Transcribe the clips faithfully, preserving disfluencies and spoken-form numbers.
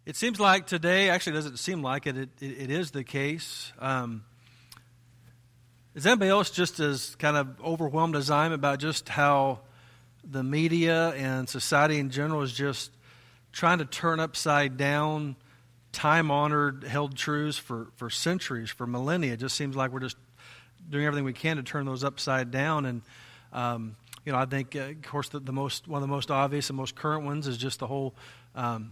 It seems like today, actually it doesn't seem like it, it, it, it is the case. Um, is anybody else just as kind of overwhelmed as I am about just how the media and society in general is just trying to turn upside down time-honored, held truths for, for centuries, for millennia? It just seems like we're just doing everything we can to turn those upside down. And, um, you know, I think, uh, of course, the, the most one of the most obvious and most current ones is just the whole um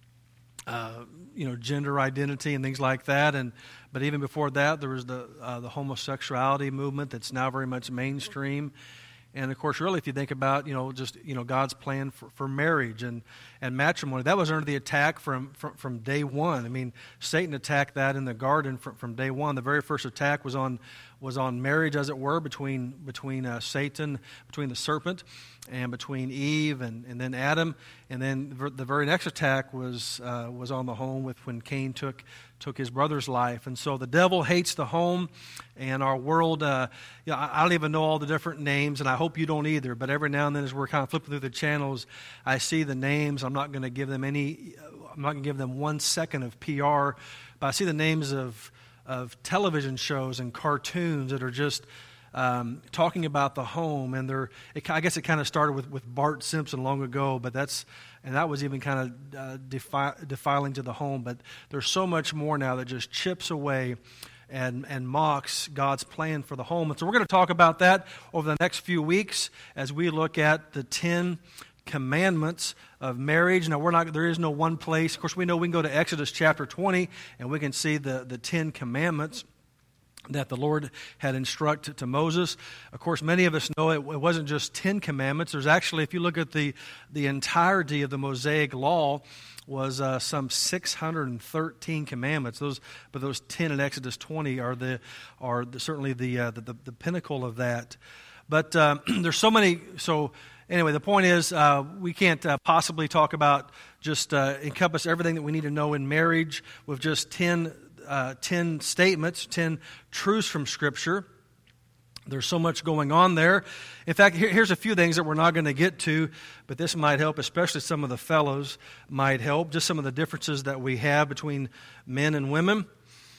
Uh, you know, gender identity and things like that, and but even before that, there was the uh, the homosexuality movement that's now very much mainstream, and of course, really, if you think about, you know, just you know God's plan for, for marriage and, and matrimony, that was under the attack from, from from day one. I mean, Satan attacked that in the garden from, from day one. The very first attack was on was on marriage, as it were, between between uh, Satan, between the serpent, and between Eve and, and then Adam, and then the very next attack was uh, was on the home with when Cain took took his brother's life. And so the devil hates the home, and our world. Uh, you know, I, I don't even know all the different names, and I hope you don't either. But every now and then, as we're kind of flipping through the channels, I see the names. I'm not going to give them any. I'm not going to give them one second of P R, but I see the names of of television shows and cartoons that are just um, talking about the home, and they're. It, I guess it kind of started with, with Bart Simpson long ago, but that's and that was even kind of uh, defi- defiling to the home. But there's so much more now that just chips away and and mocks God's plan for the home. And so we're going to talk about that over the next few weeks as we look at the Ten Commandments of marriage. Now, we're not. There is no one place. Of course, we know we can go to Exodus chapter twenty, and we can see the, the Ten Commandments that the Lord had instructed to Moses. Of course, many of us know it, it wasn't just Ten Commandments. There's actually, if you look at the, the entirety of the Mosaic Law, was uh, some six hundred thirteen commandments. Those, but those ten in Exodus twenty are the are the, certainly the, uh, the, the the pinnacle of that. But uh, there's so many. So. Anyway, the point is, uh, we can't uh, possibly talk about just uh, encompass everything that we need to know in marriage with just ten, uh, ten statements, ten truths from Scripture. There's so much going on there. In fact, here, here's a few things that we're not going to get to, but this might help, especially some of the fellows might help, just some of the differences that we have between men and women.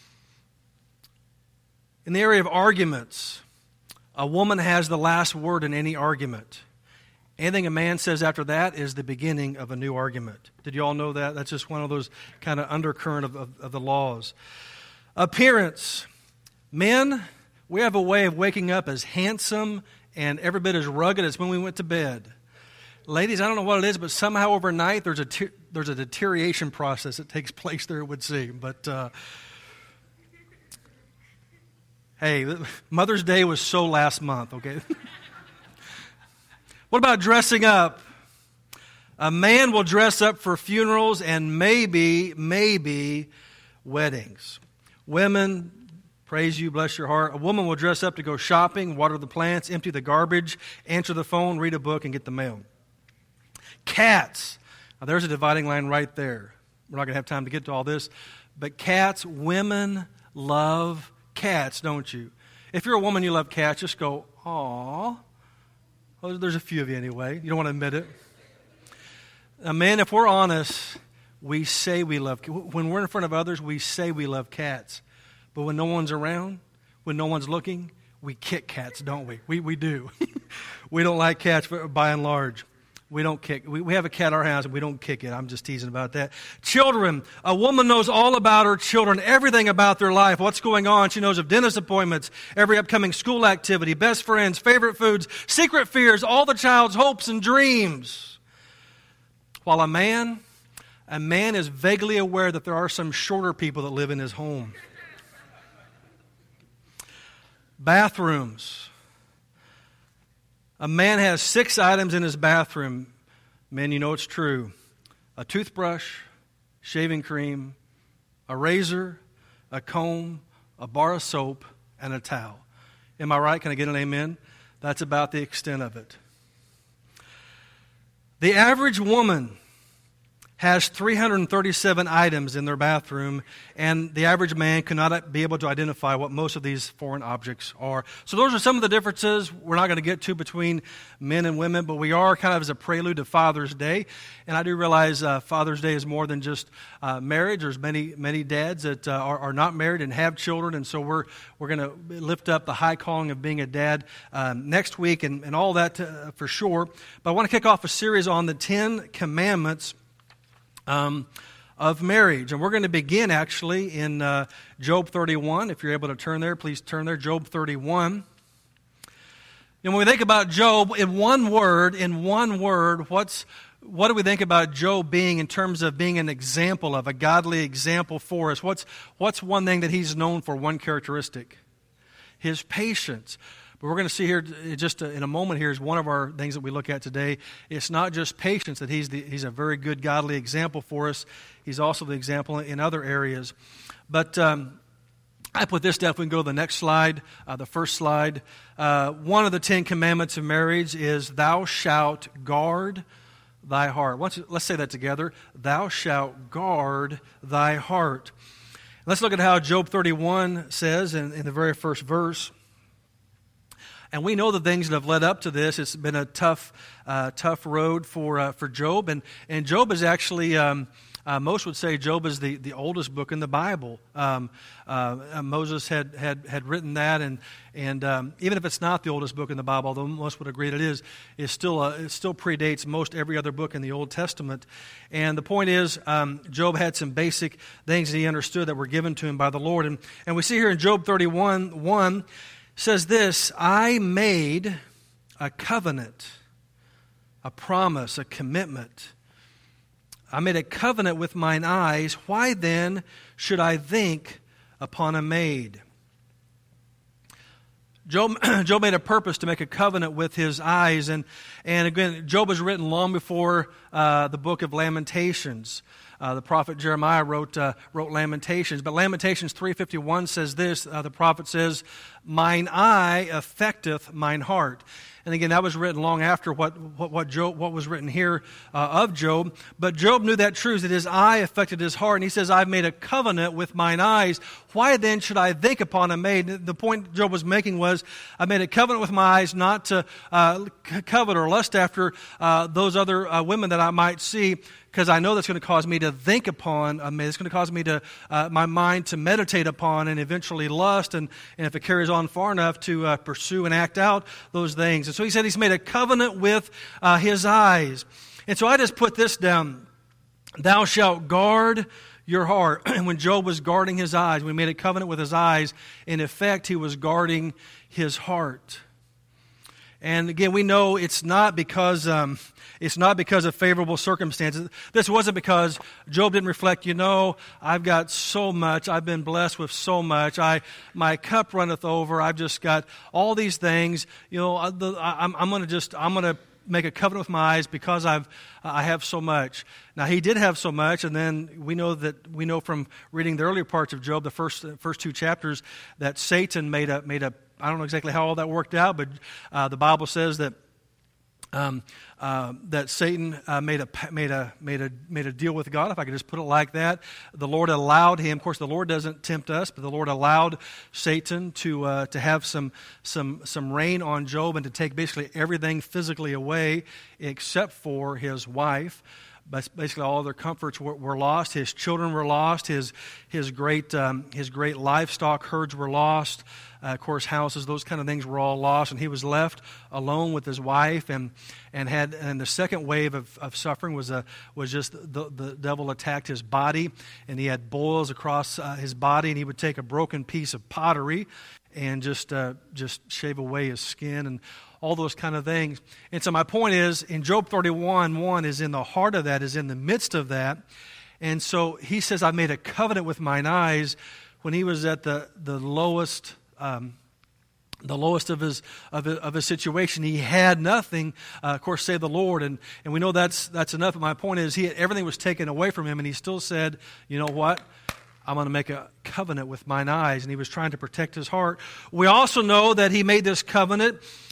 In the area of arguments, a woman has the last word in any argument. Anything a man says after that is the beginning of a new argument. Did you all know that? That's just one of those kind of undercurrent of, of, of the laws. Appearance. Men, we have a way of waking up as handsome and every bit as rugged as when we went to bed. Ladies, I don't know what it is, but somehow overnight there's a te- there's a deterioration process that takes place there, it would seem. But uh, hey, Mother's Day was so last month, okay? What about dressing up? A man will dress up for funerals and maybe, maybe weddings. Women, praise you, bless your heart. A woman will dress up to go shopping, water the plants, empty the garbage, answer the phone, read a book, and get the mail. Cats. Now, there's a dividing line right there. We're not going to have time to get to all this. But cats, women love cats, don't you? If you're a woman, you love cats, just go, aw. Well, there's a few of you anyway. You don't want to admit it. Now, man, if we're honest, we say we love cats. When we're in front of others, we say we love cats. But when no one's around, when no one's looking, we kick cats, don't we? We we do. We don't like cats by and large. We don't kick. We, we have a cat in our house and we don't kick it. I'm just teasing about that. Children. A woman knows all about her children, everything about their life, what's going on. She knows of dentist appointments, every upcoming school activity, best friends, favorite foods, secret fears, all the child's hopes and dreams. While a man, a man is vaguely aware that there are some shorter people that live in his home. Bathrooms. A man has six items in his bathroom. Men, you know it's true. A toothbrush, shaving cream, a razor, a comb, a bar of soap, and a towel. Am I right? Can I get an amen? That's about the extent of it. The average woman has three hundred thirty-seven items in their bathroom, and the average man cannot be able to identify what most of these foreign objects are. So those are some of the differences we're not going to get to between men and women, but we are kind of as a prelude to Father's Day. And I do realize uh, Father's Day is more than just uh, marriage. There's many many dads that uh, are, are not married and have children, and so we're we're going to lift up the high calling of being a dad um, next week and, and all that uh, for sure. But I want to kick off a series on the Ten Commandments Um, of marriage. And we're going to begin actually in uh, Job thirty-one. If you're able to turn there, please turn there. Job thirty-one. And when we think about Job, in one word, in one word, what's what do we think about Job being in terms of being an example of, a godly example for us? What's, what's one thing that he's known for, one characteristic? His patience. But we're going to see here just in a moment here is one of our things that we look at today. It's not just patience that he's the, he's a very good godly example for us. He's also the example in other areas. But um, I put this down. If we can go to the next slide, uh, the first slide. Uh, one of the Ten Commandments of marriage is thou shalt guard thy heart. Let's, let's say that together. Thou shalt guard thy heart. Let's look at how Job thirty-one says in, in the very first verse. And we know the things that have led up to this. It's been a tough, uh, tough road for uh, for Job, and and Job is actually um, uh, most would say Job is the, the oldest book in the Bible. Um, uh, Moses had, had had written that, and and um, even if it's not the oldest book in the Bible, although most would agree that it is, it still uh, it still predates most every other book in the Old Testament. And the point is, um, Job had some basic things that he understood that were given to him by the Lord, and and we see here in Job thirty-one one. Says this, I made a covenant, a promise, a commitment. I made a covenant with mine eyes. Why then should I think upon a maid? Job, Job made a purpose to make a covenant with his eyes. And, and again, Job was written long before uh, the book of Lamentations. Uh, the prophet Jeremiah wrote uh, wrote Lamentations. But Lamentations three fifty-one says this. Uh, the prophet says, mine eye affecteth mine heart. And again, that was written long after what what what, Job, what was written here uh, of Job. But Job knew that truth, that his eye affected his heart. And he says, I've made a covenant with mine eyes. Why then should I think upon a maid? The point Job was making was, I made a covenant with my eyes not to uh, covet or lust after uh, those other uh, women that I might see, because I know that's going to cause me to think upon a maid. It's going to cause me to, uh, my mind to meditate upon and eventually lust, and, and if it carries on far enough, to uh, pursue and act out those things. And so he said he's made a covenant with uh, his eyes. And so I just put this down. Thou shalt guard your heart. And when Job was guarding his eyes, when he made a covenant with his eyes, in effect, he was guarding his heart. And again, we know it's not because um, it's not because of favorable circumstances. This wasn't because Job didn't reflect, you know, I've got so much. I've been blessed with so much. I my cup runneth over. I've just got all these things. You know, I, the, I'm, I'm going to just I'm going to make a covenant with my eyes because I've I have so much. Now he did have so much, and then we know that we know from reading the earlier parts of Job, the first first two chapters, that Satan made a made a I don't know exactly how all that worked out, but uh, the Bible says that um, uh, that Satan uh, made a made a made a made a deal with God, if I could just put it like that. The Lord allowed him. Of course, the Lord doesn't tempt us, but the Lord allowed Satan to uh, to have some some some reign on Job and to take basically everything physically away except for his wife. But basically, all their comforts were, were lost. His children were lost. His his great um, his great livestock herds were lost. Uh, of course, houses, those kind of things were all lost, and he was left alone with his wife. And and had and the second wave of, of suffering was a was just the the devil attacked his body, and he had boils across uh, his body, and he would take a broken piece of pottery and just uh, just shave away his skin and all those kind of things. And so my point is, in Job thirty-one one is in the heart of that, is in the midst of that. And so he says, I made a covenant with mine eyes when he was at the, the lowest um, the lowest of his of his, of his situation. He had nothing, uh, of course, save the Lord. And, and we know that's that's enough. But my point is, he everything was taken away from him, and he still said, you know what? I'm going to make a covenant with mine eyes. And he was trying to protect his heart. We also know that he made this covenant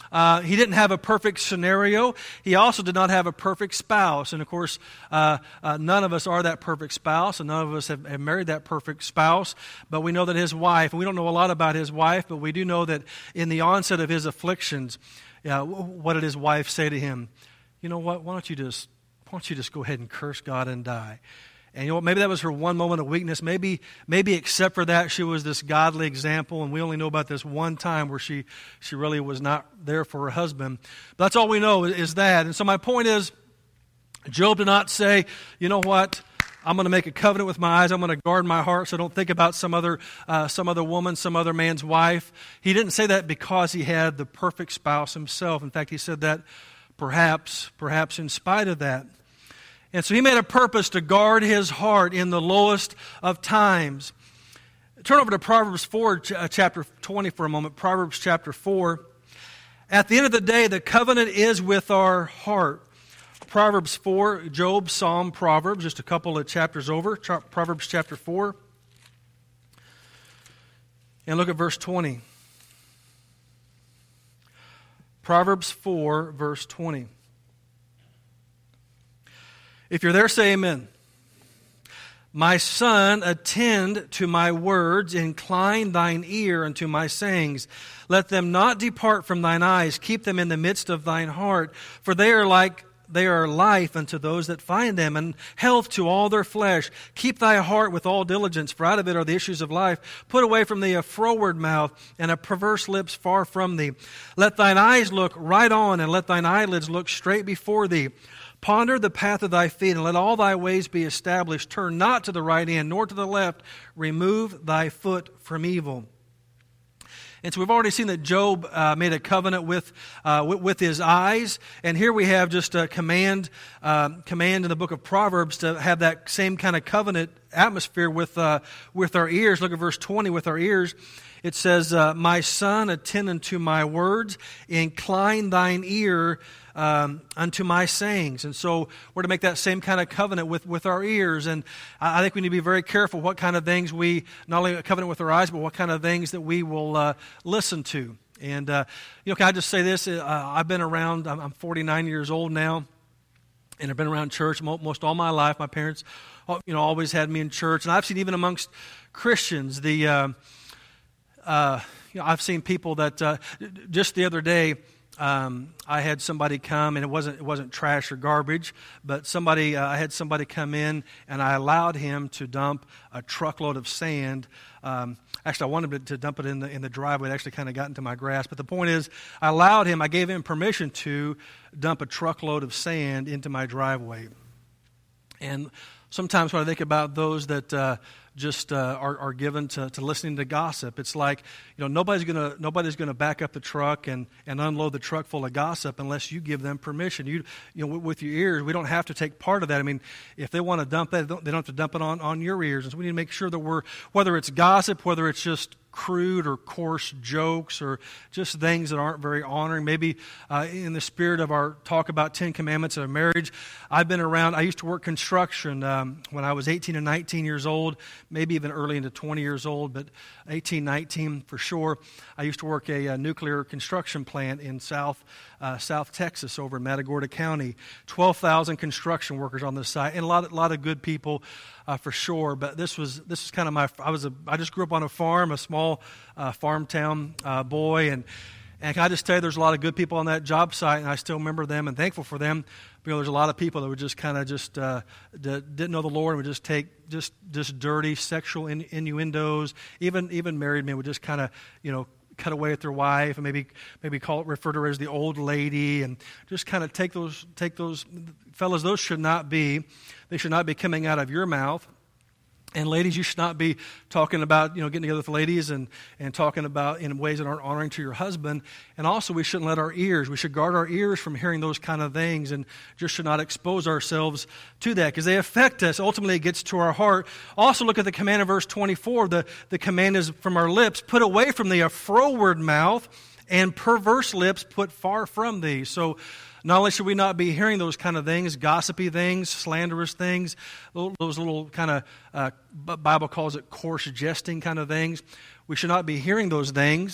Uh, he didn't have a perfect scenario. He also did not have a perfect spouse. And of course, uh, uh, none of us are that perfect spouse, and none of us have, have married that perfect spouse. But we know that his wife, and we don't know a lot about his wife, but we do know that in the onset of his afflictions, yeah, what did his wife say to him? You know what? Why don't you just, why don't you just go ahead and curse God and die? And you know what? Maybe that was her one moment of weakness. Maybe, maybe except for that, she was this godly example, and we only know about this one time where she, she really was not there for her husband. But that's all we know is that. And so my point is, Job did not say, you know what? I'm going to make a covenant with my eyes. I'm going to guard my heart so I don't think about some other, uh, some other woman, some other man's wife. He didn't say that because he had the perfect spouse himself. In fact, he said that perhaps, perhaps in spite of that. And so he made a purpose to guard his heart in the lowest of times. Turn over to Proverbs four, chapter twenty for a moment. Proverbs chapter four. At the end of the day, the covenant is with our heart. Proverbs four, Job, Psalm, Proverbs, just a couple of chapters over. Proverbs chapter four. And look at verse twenty. Proverbs four, verse twenty. If you're there, say amen. My son, attend to my words, incline thine ear unto my sayings. Let them not depart from thine eyes, keep them in the midst of thine heart, for they are like they are life unto those that find them, and health to all their flesh. Keep thy heart with all diligence, for out of it are the issues of life. Put away from thee a froward mouth, and a perverse lips far from thee. Let thine eyes look right on, and let thine eyelids look straight before thee. Ponder the path of thy feet, and let all thy ways be established. Turn not to the right hand, nor to the left. Remove thy foot from evil. And so we've already seen that Job uh, made a covenant with, uh, with with his eyes, and here we have just a command uh, command in the book of Proverbs to have that same kind of covenant atmosphere with uh, with our ears. Look at verse twenty. With our ears, it says, uh, "My son, attend unto my words, incline thine ear um, unto my sayings." And so we're to make that same kind of covenant with, with our ears. And I think we need to be very careful what kind of things we, not only a covenant with our eyes, but what kind of things that we will uh, listen to. And, uh, you know, can I just say this? Uh, I've been around, I'm, I'm forty-nine years old now, and I've been around church most all my life. My parents, you know, always had me in church. And I've seen even amongst Christians, the, uh, uh, you know, I've seen people that, uh, just the other day, Um, I had somebody come, and it wasn't it wasn't trash or garbage, but somebody uh, I had somebody come in, and I allowed him to dump a truckload of sand. Um, actually, I wanted him to dump it in the in the driveway. It actually kind of got into my grass. But the point is, I allowed him. I gave him permission to dump a truckload of sand into my driveway. And sometimes when I think about those that uh, just uh, are, are given to, to listening to gossip, it's like, you know, nobody's gonna nobody's gonna back up the truck and, and unload the truck full of gossip unless you give them permission. You you know, with your ears, we don't have to take part of that. I mean, if they want to dump that, they don't have to dump it on, on your ears. And so we need to make sure that we're, whether it's gossip, whether it's just crude or coarse jokes or just things that aren't very honoring. Maybe uh, in the spirit of our talk about Ten Commandments of marriage, I've been around, I used to work construction um, when I was eighteen and nineteen years old, maybe even early into twenty years old, but eighteen, nineteen for sure. I used to work a, a nuclear construction plant in South uh, South Texas over in Matagorda County. twelve thousand construction workers on the site, and a lot, a lot of good people uh, for sure. But this was this was kind of my, I was a, I just grew up on a farm, a small uh, farm town uh, boy, and and can I just tell you, there's a lot of good people on that job site, and I still remember them and thankful for them. You know, there's a lot of people that would just kind of just uh, d- didn't know the Lord and would just take just just dirty sexual in- innuendos. Even even married men would just kind of, you know, cut away at their wife and maybe maybe call it, refer to her as the old lady, and just kind of take those take those fellas. Those should not be. They should not be coming out of your mouth. And ladies, you should not be talking about, you know, getting together with ladies and, and talking about in ways that aren't honoring to your husband. And also, we shouldn't let our ears, we should guard our ears from hearing those kind of things and just should not expose ourselves to that because they affect us. Ultimately, it gets to our heart. Also, look at the command in verse twenty-four. The, the command is from our lips, put away from thee a froward mouth and perverse lips put far from thee. So, not only should we not be hearing those kind of things, gossipy things, slanderous things, those little kind of, uh, Bible calls it coarse jesting kind of things. We should not be hearing those things.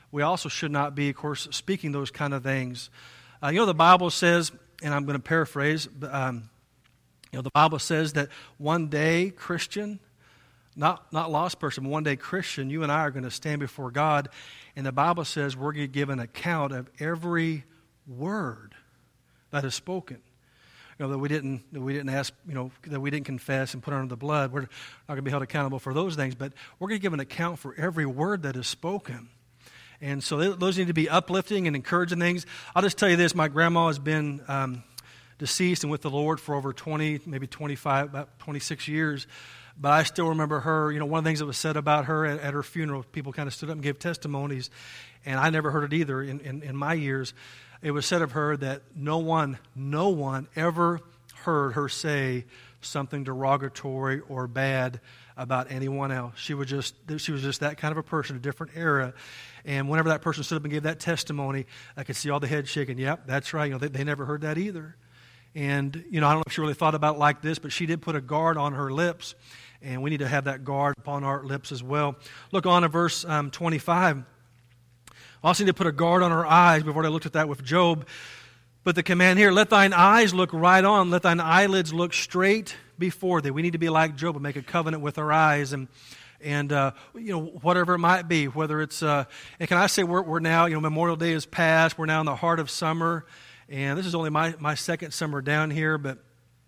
we also should not be, of course, speaking those kind of things. Uh, you know, the Bible says, and I'm going to paraphrase, um, you know, the Bible says that one day, Christian, not not lost person, but one day, Christian, you and I are going to stand before God, and the Bible says we're going to give an account of every word that is spoken. You know, that we didn't that we didn't ask, you know, that we didn't confess and put under the blood. We're not going to be held accountable for those things, but we're going to give an account for every word that is spoken. And so those need to be uplifting and encouraging things. I'll just tell you this: my grandma has been um, deceased and with the Lord for over twenty, maybe twenty-five, about twenty-six years. But I still remember her. You know, one of the things that was said about her at, at her funeral, people kind of stood up and gave testimonies, and I never heard it either in, in, in my years. It was said of her that no one, no one ever heard her say something derogatory or bad about anyone else. She was just, she was just that kind of a person, a different era. And whenever that person stood up and gave that testimony, I could see all the heads shaking. Yep, that's right. You know, they, they never heard that either. And you know, I don't know if she really thought about it like this, but she did put a guard on her lips, and we need to have that guard upon our lips as well. Look on to verse um, twenty-five. Also need to put a guard on our eyes. We've already looked at that with Job. But the command here, let thine eyes look right on, let thine eyelids look straight before thee. We need to be like Job and make a covenant with our eyes, and and uh, you know, whatever it might be, whether it's uh, and can I say we're we're now, you know, Memorial Day is past, we're now in the heart of summer, and this is only my, my second summer down here, but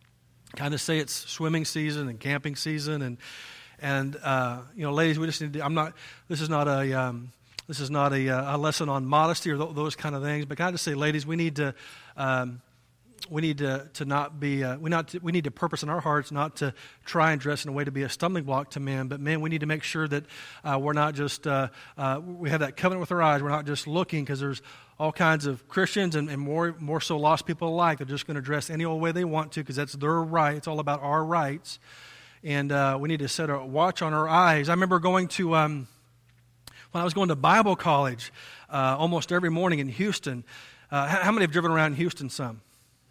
kind of say it's swimming season and camping season, and and uh, you know, ladies, we just need to, I'm not this is not a um, This is not a, a lesson on modesty or th- those kind of things, but can I just say, ladies, we need to um, we need to, to not be uh, we not to, we need to purpose in our hearts not to try and dress in a way to be a stumbling block to men, but men, we need to make sure that uh, we're not just uh, uh, we have that covenant with our eyes. We're not just looking, because there's all kinds of Christians and, and more more so lost people alike. They're just going to dress any old way they want to because that's their right. It's all about our rights, and uh, we need to set a watch on our eyes. I remember going to. Um, When I was going to Bible college uh, almost every morning in Houston, uh, how many have driven around Houston some?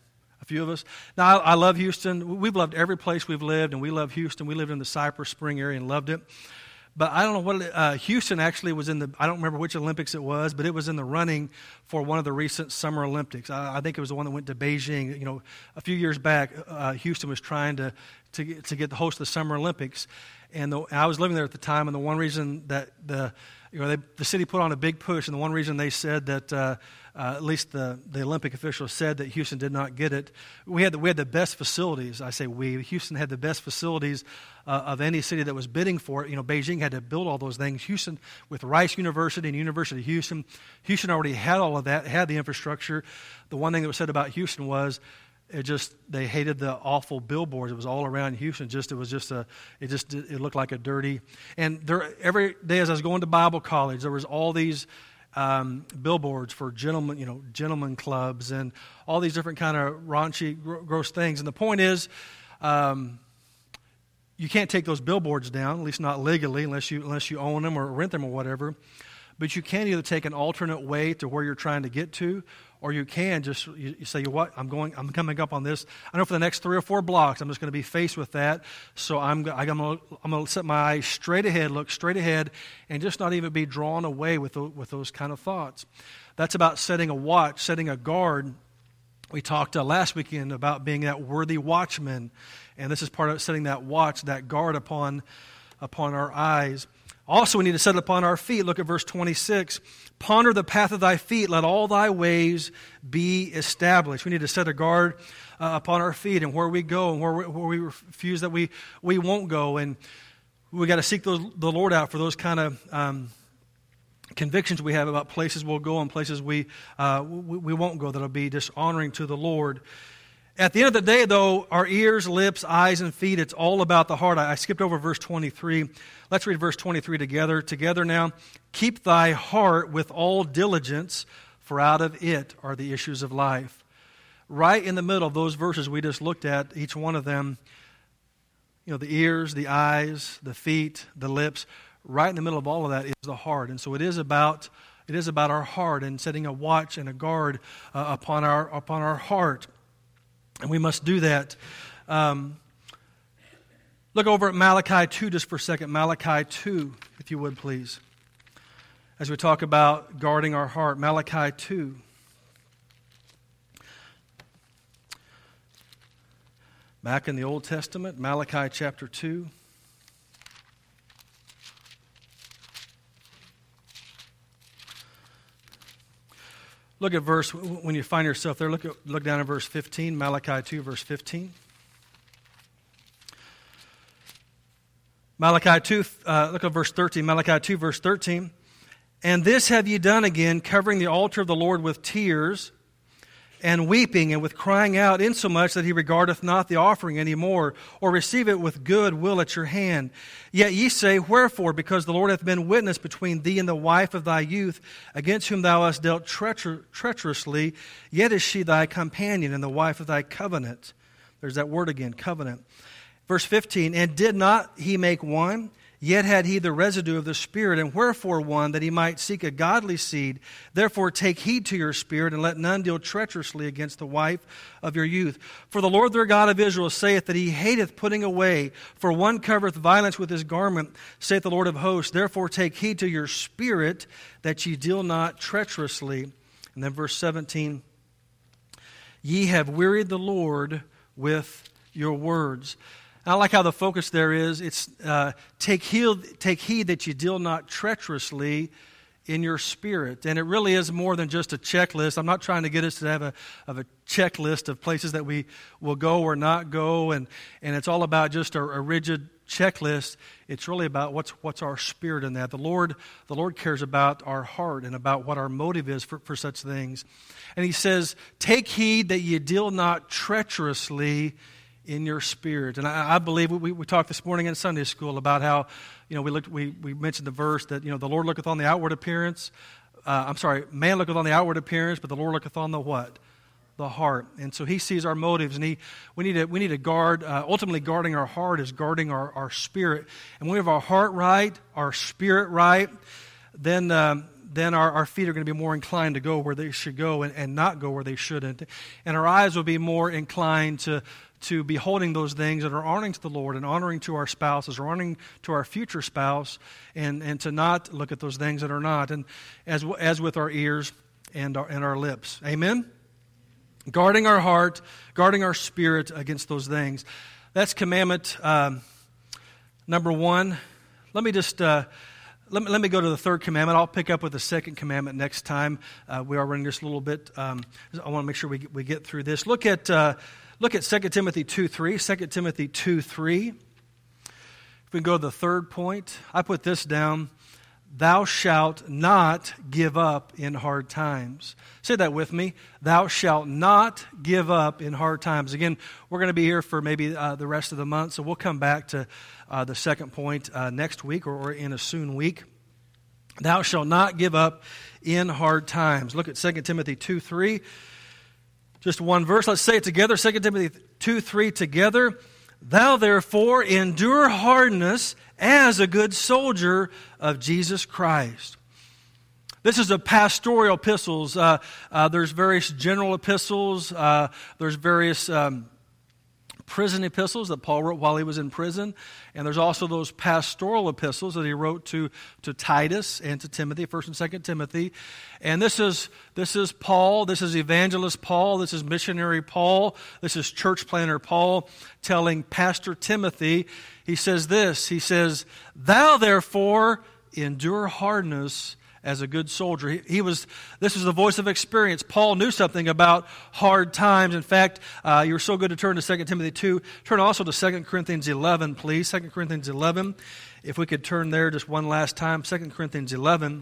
A few of us. Now, I, I love Houston. We've loved every place we've lived, and we love Houston. We lived in the Cypress Spring area and loved it. But I don't know what, it, uh, Houston actually was in the, I don't remember which Olympics it was, but it was in the running for one of the recent Summer Olympics. I, I think it was the one that went to Beijing. You know, a few years back, uh, Houston was trying to, to, get, to get the host of the Summer Olympics. And, the, and I was living there at the time, and the one reason that the, you know, they, the city put on a big push, and the one reason they said that, uh, uh, at least the, the Olympic officials said that Houston did not get it, we had the, we had the best facilities. I say we. Houston had the best facilities uh, of any city that was bidding for it. You know, Beijing had to build all those things. Houston, with Rice University and University of Houston, Houston already had all of that, had the infrastructure. The one thing that was said about Houston was, it just, they hated the awful billboards. It was all around Houston. Just it was just a, it just it looked like a dirty. And there, every day as I was going to Bible college, there was all these um, billboards for gentlemen, you know, gentlemen clubs and all these different kind of raunchy, gross things. And the point is, um, you can't take those billboards down, at least not legally, unless you unless you own them or rent them or whatever. But you can either take an alternate way to where you're trying to get to, or you can just you, you say, you know what, I'm going, I'm coming up on this. I know for the next three or four blocks, I'm just going to be faced with that. So I'm, I'm going to, I'm going to set my eyes straight ahead, look straight ahead, and just not even be drawn away with the, with those kind of thoughts. That's about setting a watch, setting a guard. We talked uh, last weekend about being that worthy watchman, and this is part of setting that watch, that guard upon upon our eyes. Also, we need to set it upon our feet. Look at verse twenty-six. Ponder the path of thy feet. Let all thy ways be established. We need to set a guard uh, upon our feet and where we go and where we, where we refuse that we, we won't go. And we got to seek those, the Lord out for those kind of um, convictions we have about places we'll go and places we, uh, we, we won't go that'll be dishonoring to the Lord. At the end of the day, though, our ears, lips, eyes, and feet, it's all about the heart. I, I skipped over verse twenty-three. Let's read verse twenty-three together. Together now. Keep thy heart with all diligence, for out of it are the issues of life. Right in the middle of those verses we just looked at, each one of them, you know, the ears, the eyes, the feet, the lips, right in the middle of all of that is the heart. And so it is about it is about our heart and setting a watch and a guard uh, upon our upon our heart. And we must do that. Um, look over at Malachi two just for a second. Malachi two, if you would, please. as we talk about guarding our heart. Malachi two. Back in the Old Testament, Malachi chapter two. Look at verse, when you find yourself there, look, at, look down at verse fifteen, Malachi two, verse fifteen. Malachi two, uh, look at verse thirteen, Malachi two, verse thirteen. And this have ye done again, covering the altar of the Lord with tears and weeping and with crying out, insomuch that he regardeth not the offering any more, or receive it with good will at your hand. Yet ye say, wherefore? Because the Lord hath been witness between thee and the wife of thy youth, against whom thou hast dealt treacher- treacherously, yet is she thy companion and the wife of thy covenant. There's that word again, covenant. Verse fifteen, and did not he make one? Yet had he the residue of the Spirit, and wherefore one, that he might seek a godly seed. Therefore take heed to your spirit, and let none deal treacherously against the wife of your youth. For the Lord their God of Israel saith that he hateth putting away, for one covereth violence with his garment, saith the Lord of hosts. Therefore take heed to your spirit, that ye deal not treacherously. And then verse seventeen, ye have wearied the Lord with your words. I like how the focus there is. It's uh, take heed, take heed that you deal not treacherously in your spirit. And it really is more than just a checklist. I'm not trying to get us to have a, of a checklist of places that we will go or not go. And, and it's all about just a, a rigid checklist. It's really about what's what's our spirit in that. The Lord, the Lord cares about our heart and about what our motive is for, for such things. And he says, take heed that ye deal not treacherously in your spirit. And I, I believe we, we talked this morning in Sunday school about how, you know, we looked we, we mentioned the verse that, you know, the Lord looketh on the outward appearance. Uh, I'm sorry, man looketh on the outward appearance, but the Lord looketh on the what? The heart. And so he sees our motives, and he we need to we need to guard. Uh, ultimately, guarding our heart is guarding our, our spirit. And when we have our heart right, our spirit right, then um, then our, our feet are going to be more inclined to go where they should go and, and not go where they shouldn't. And our eyes will be more inclined to to beholding those things that are honoring to the Lord and honoring to our spouses or honoring to our future spouse, and, and to not look at those things that are not, and as as with our ears and our, and our lips. Amen? Guarding our heart, guarding our spirit against those things. That's commandment um, number one. Let me just... Uh, Let me, let me go to the third commandment. I'll pick up with the second commandment next time. Uh, we are running just a little bit. Um, I want to make sure we, we get through this. Look at uh, look at Second Timothy two three. Second Timothy two three. If we can go to the third point, I put this down. Thou shalt not give up in hard times. Say that with me. Thou shalt not give up in hard times. Again, we're going to be here for maybe uh, the rest of the month, so we'll come back to uh, the second point uh, next week or, or in a soon week. Thou shalt not give up in hard times. Look at Second Timothy two three. Just one verse. Let's say it together. Second Timothy two three together. Thou therefore endure hardness as a good soldier of Jesus Christ. This is a pastoral epistles. Uh, uh, there's various general epistles. Uh, there's various um, prison epistles that Paul wrote while he was in prison. And there's also those pastoral epistles that he wrote to, to Titus and to Timothy, First and Second Timothy. And this is this is Paul, this is evangelist Paul, this is missionary Paul, this is church planner Paul telling Pastor Timothy, he says this, he says, Thou therefore endure hardness as a good soldier. He, he was. This was the voice of experience. Paul knew something about hard times. In fact, uh, you were so good to turn to Second Timothy two. Turn also to Second Corinthians eleven, please. Second Corinthians eleven. If we could turn there just one last time. Second Corinthians eleven.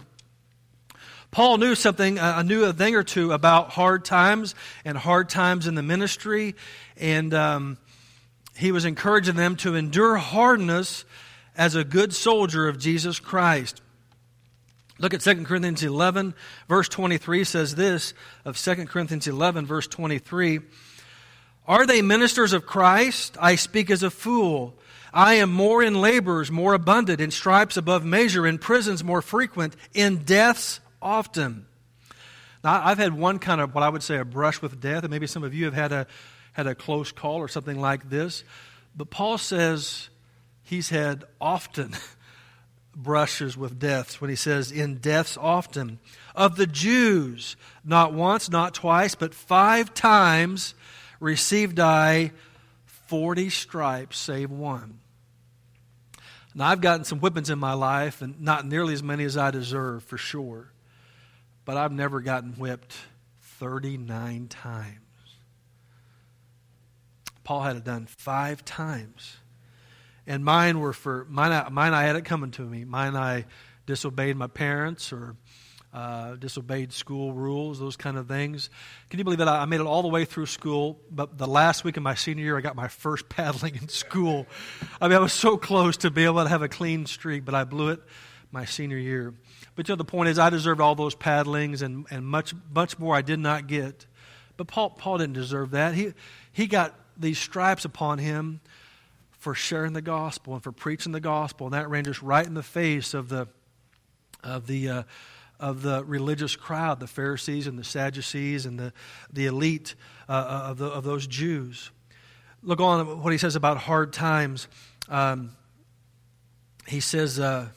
Paul knew something, uh, knew a thing or two about hard times and hard times in the ministry. And um, he was encouraging them to endure hardness as a good soldier of Jesus Christ. Look at Second Corinthians eleven, verse twenty-three says this of Second Corinthians eleven, verse twenty-three. Are they ministers of Christ? I speak as a fool. I am more in labors, more abundant, in stripes above measure, in prisons more frequent, in deaths often. Now, I've had one kind of, what I would say, a brush with death, and maybe some of you have had a, had a close call or something like this. But Paul says he's had often brushes with deaths when he says, in deaths often. Of the Jews, not once, not twice, but five times received I forty stripes, save one. Now, I've gotten some whippings in my life, and not nearly as many as I deserve, for sure. But I've never gotten whipped thirty-nine times. Paul had it done five times. And mine were for, mine I, mine I had it coming to me. Mine I disobeyed my parents or uh, disobeyed school rules, those kind of things. Can you believe that I made it all the way through school, but the last week of my senior year I got my first paddling in school. I mean, I was so close to be able to have a clean streak, but I blew it my senior year. But you know, the point is I deserved all those paddlings and, and much much more I did not get. But Paul Paul didn't deserve that. He he got these stripes upon him for sharing the gospel and for preaching the gospel, and that ran just right in the face of the of the uh, of the religious crowd, the Pharisees and the Sadducees and the the elite uh, of the of those Jews. Look on what he says about hard times. Um, he says uh,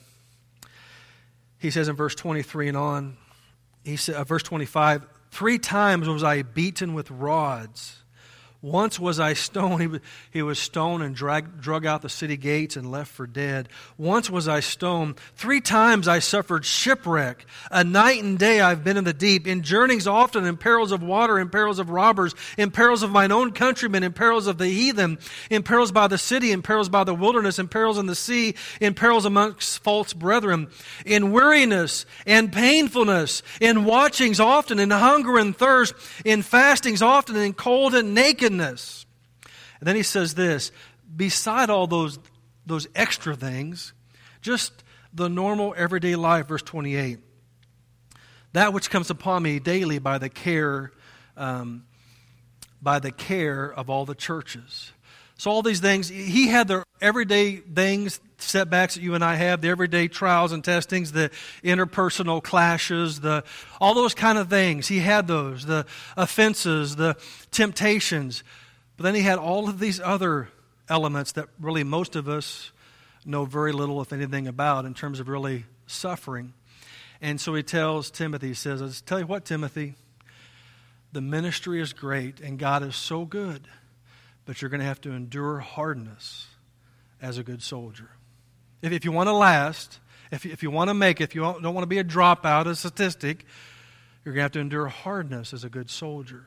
he says in verse twenty-three and on. He said, uh, verse twenty-five. Three times was I beaten with rods. Once was I stoned. He was, he was stoned and dragged, drug out the city gates and left for dead. Once was I stoned. Three times I suffered shipwreck. A night and day I've been in the deep. In journeyings often, in perils of water, in perils of robbers, in perils of mine own countrymen, in perils of the heathen, in perils by the city, in perils by the wilderness, in perils in the sea, in perils amongst false brethren, in weariness and painfulness, in watchings often, in hunger and thirst, in fastings often, in cold and naked. And then he says this, beside all those those extra things, just the normal everyday life, verse twenty-eight, that which comes upon me daily by the care um, by the care of all the churches. So all these things, he had the everyday things, setbacks that you and I have, the everyday trials and testings, the interpersonal clashes, the all those kind of things. He had those, the offenses, the temptations. But then he had all of these other elements that really most of us know very little, if anything, about in terms of really suffering. And so he tells Timothy, he says, I'll tell you what, Timothy, the ministry is great and God is so good, but you're going to have to endure hardness as a good soldier. If, if you want to last, if, if you want to make it, if you don't want to be a dropout, a statistic, you're going to have to endure hardness as a good soldier.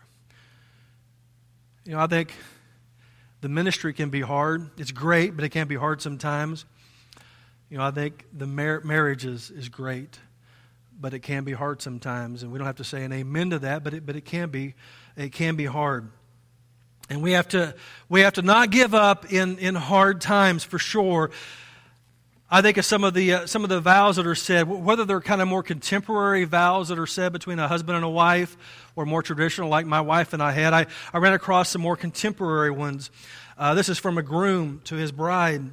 You know, I think the ministry can be hard. It's great, but it can be hard sometimes. You know, I think the mar- marriage is, is great, but it can be hard sometimes. And we don't have to say an amen to that, but it, but it can be it can be hard. And we have to we have to not give up in, in hard times for sure. I think of some of the uh, some of the vows that are said, whether they're kind of more contemporary vows that are said between a husband and a wife, or more traditional like my wife and I had. I, I ran across some more contemporary ones. Uh, this is from a groom to his bride.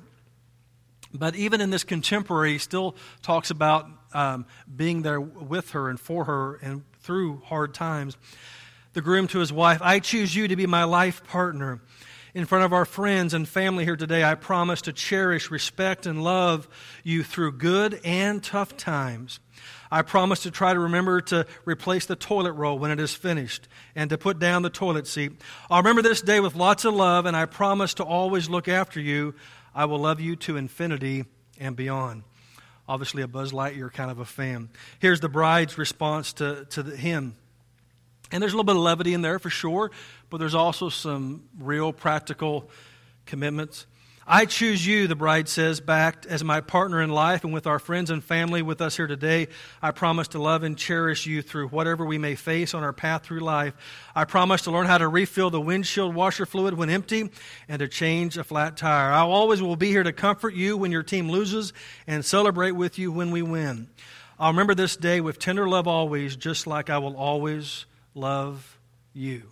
But even in this contemporary, he still talks about um, being there with her and for her and through hard times. The groom to his wife, I choose you to be my life partner. In front of our friends and family here today, I promise to cherish, respect, and love you through good and tough times. I promise to try to remember to replace the toilet roll when it is finished and to put down the toilet seat. I'll remember this day with lots of love, and I promise to always look after you. I will love you to infinity and beyond. Obviously a Buzz Lightyear kind of a fan. Here's the bride's response to, to the, him. And there's a little bit of levity in there for sure, but there's also some real practical commitments. I choose you, the bride says back, as my partner in life, and with our friends and family with us here today, I promise to love and cherish you through whatever we may face on our path through life. I promise to learn how to refill the windshield washer fluid when empty and to change a flat tire. I always will be here to comfort you when your team loses and celebrate with you when we win. I'll remember this day with tender love always, just like I will always love you.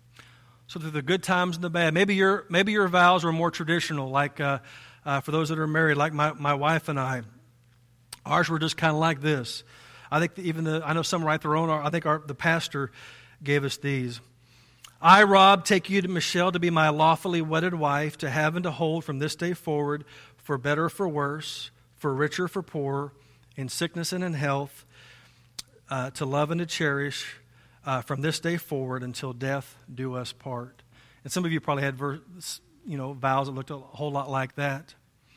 So through the good times and the bad, maybe your maybe your vows are more traditional, like uh, uh, for those that are married, like my, my wife and I. Ours were just kind of like this. I think even the I know some write their own. I think our, the pastor gave us these. I, Rob, take you to Michelle to be my lawfully wedded wife, to have and to hold from this day forward, for better or for worse, for rich or for poor, in sickness and in health, uh, to love and to cherish uh, from this day forward until death do us part. And some of you probably had verse, you know, vows that looked a whole lot like that.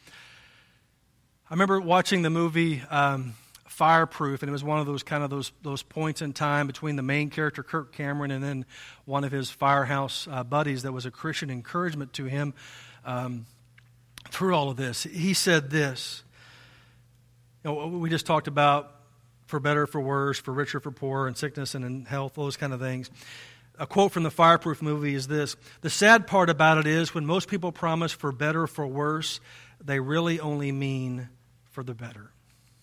I remember watching the movie um, Fireproof, and it was one of those kind of those those points in time between the main character, Kirk Cameron, and then one of his firehouse uh, buddies that was a Christian encouragement to him um, through all of this. He said this, you know, we just talked about for better, for worse, for richer, for poorer, in sickness and in health, those kind of things. A quote from the Fireproof movie is this: "The sad part about it is when most people promise for better, for worse, they really only mean for the better."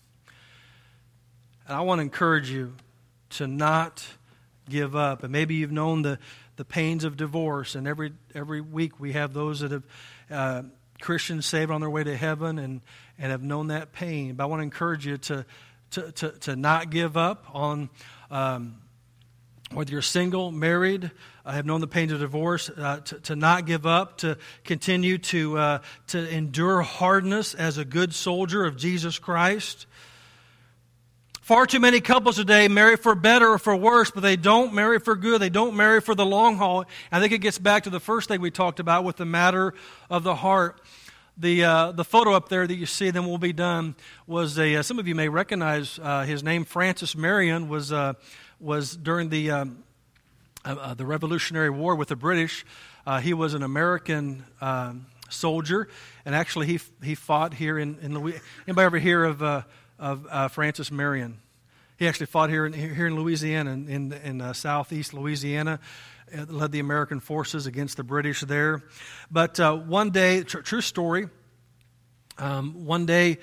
And I want to encourage you to not give up. And maybe you've known the, the pains of divorce, and every every week we have those that have uh, Christians saved on their way to heaven and, and have known that pain. But I want to encourage you to to to, to not give up on um, whether you're single, married, uh, have known the pains of divorce, uh, to, to not give up, to continue to uh, to endure hardness as a good soldier of Jesus Christ. Far too many couples today marry for better or for worse, but they don't marry for good. They don't marry for the long haul. I think it gets back to the first thing we talked about with the matter of the heart. The uh, the photo up there that you see, then we'll be done, was a, uh, some of you may recognize uh, his name, Francis Marion, was uh, was during the um, uh, the Revolutionary War with the British. Uh, he was an American um, soldier, and actually he he fought here in, in Louisiana. Anybody ever hear of uh, of uh, Francis Marion? He actually fought here in, here in Louisiana, in, in, in uh, southeast Louisiana, uh, led the American forces against the British there. But uh, one day, tr- true story, um, one day,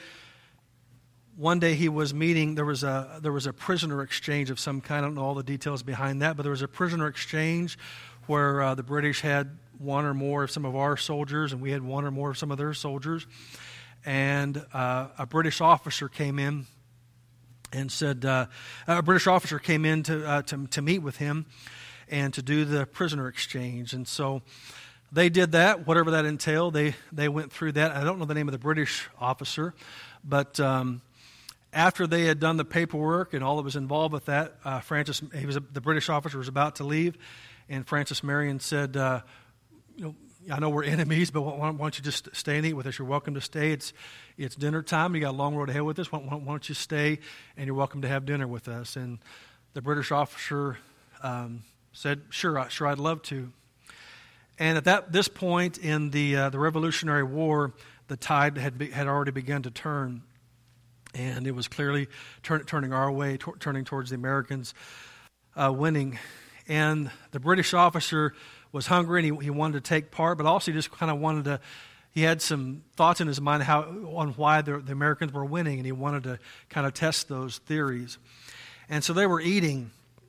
one day he was meeting, there was a there was a prisoner exchange of some kind. I don't know all the details behind that, but there was a prisoner exchange where uh, the British had one or more of some of our soldiers, and we had one or more of some of their soldiers. And uh, a British officer came in and said, uh, a British officer came in to, uh, to to meet with him and to do the prisoner exchange. And so they did that, whatever that entailed. They they went through that. I don't know the name of the British officer, but um, after they had done the paperwork and all that was involved with that, uh, Francis, he was a, the British officer was about to leave, and Francis Marion said, uh, you know, I know we're enemies, but why don't you just stay and eat with us? You're welcome to stay. It's it's dinner time. You got a long road ahead with us. Why, why don't you stay, and you're welcome to have dinner with us? And the British officer um, said, "Sure, I, sure, I'd love to." And at that this point in the uh, the Revolutionary War, the tide had be, had already begun to turn, and it was clearly turn, turning our way, t- turning towards the Americans uh, winning. And the British officer was hungry, and he, he wanted to take part, but also he just kind of wanted to, he had some thoughts in his mind how on why the, the Americans were winning, and he wanted to kind of test those theories. And so they were eating,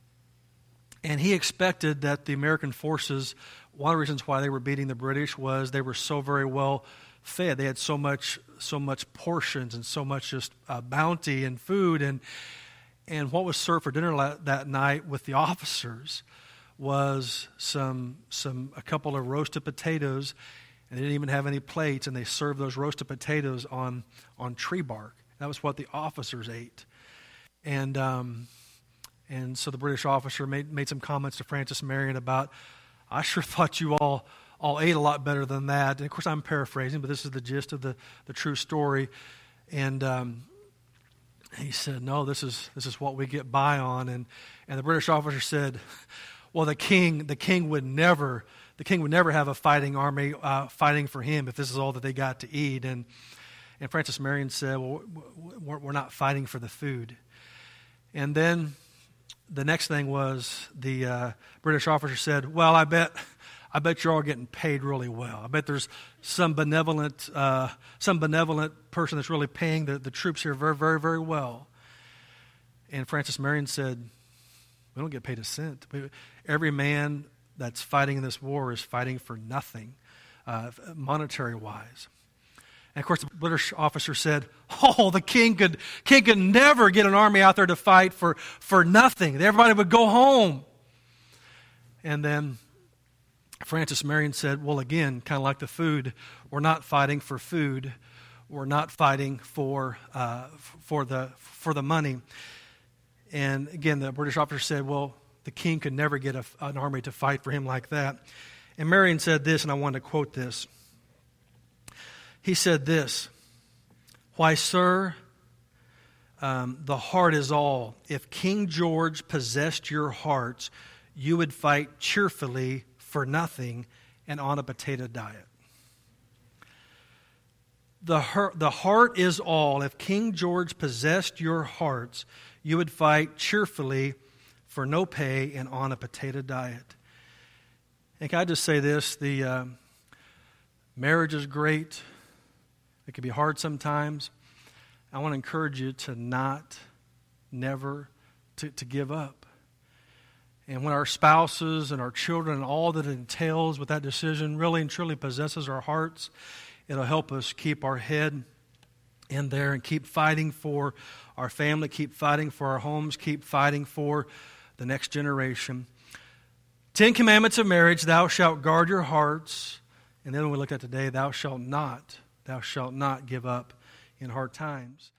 and he expected that the American forces, one of the reasons why they were beating the British was they were so very well fed. They had so much, so much portions and so much just uh, bounty and food, and and what was served for dinner la- that night with the officers was some some a couple of roasted potatoes, and they didn't even have any plates, and they served those roasted potatoes on on tree bark. That was what the officers ate, and um, and so the British officer made made some comments to Francis Marion about, "I sure thought you all all ate a lot better than that." And of course, I'm paraphrasing, but this is the gist of the the true story. And um, he said, "No, this is this is what we get by on." And and the British officer said, "Well, the king, the king would never, the king would never have a fighting army uh, fighting for him if this is all that they got to eat." And and Francis Marion said, "Well, we're, we're not fighting for the food." And then the next thing was the uh, British officer said, "Well, I bet, I bet you're all getting paid really well. I bet there's some benevolent, uh, some benevolent person that's really paying the, the troops here very, very, very well." And Francis Marion said, "We don't get paid a cent. Every man that's fighting in this war is fighting for nothing, uh, monetary-wise." And of course, the British officer said, "Oh, the king could king could never get an army out there to fight for, for nothing. Everybody would go home." And then Francis Marion said, "Well, again, kind of like the food, we're not fighting for food. were not fighting for uh, for the for the money. And again, the British officer said, well, the king could never get a, an army to fight for him like that. And Marion said this, and I wanted to quote this. He said this, "Why, sir, um, the heart is all. If King George possessed your hearts, you would fight cheerfully for nothing and on a potato diet." The heart, the heart is all. If King George possessed your hearts, you would fight cheerfully for no pay and on a potato diet. And can I just say this? The uh, marriage is great. It can be hard sometimes. I want to encourage you to not, never, to, to give up. And when our spouses and our children and all that it entails with that decision really and truly possesses our hearts, it'll help us keep our head in there and keep fighting for our family, keep fighting for our homes, keep fighting for the next generation. Ten Commandments of marriage: thou shalt guard your hearts. And then when we looked at today, thou shalt not, thou shalt not give up in hard times.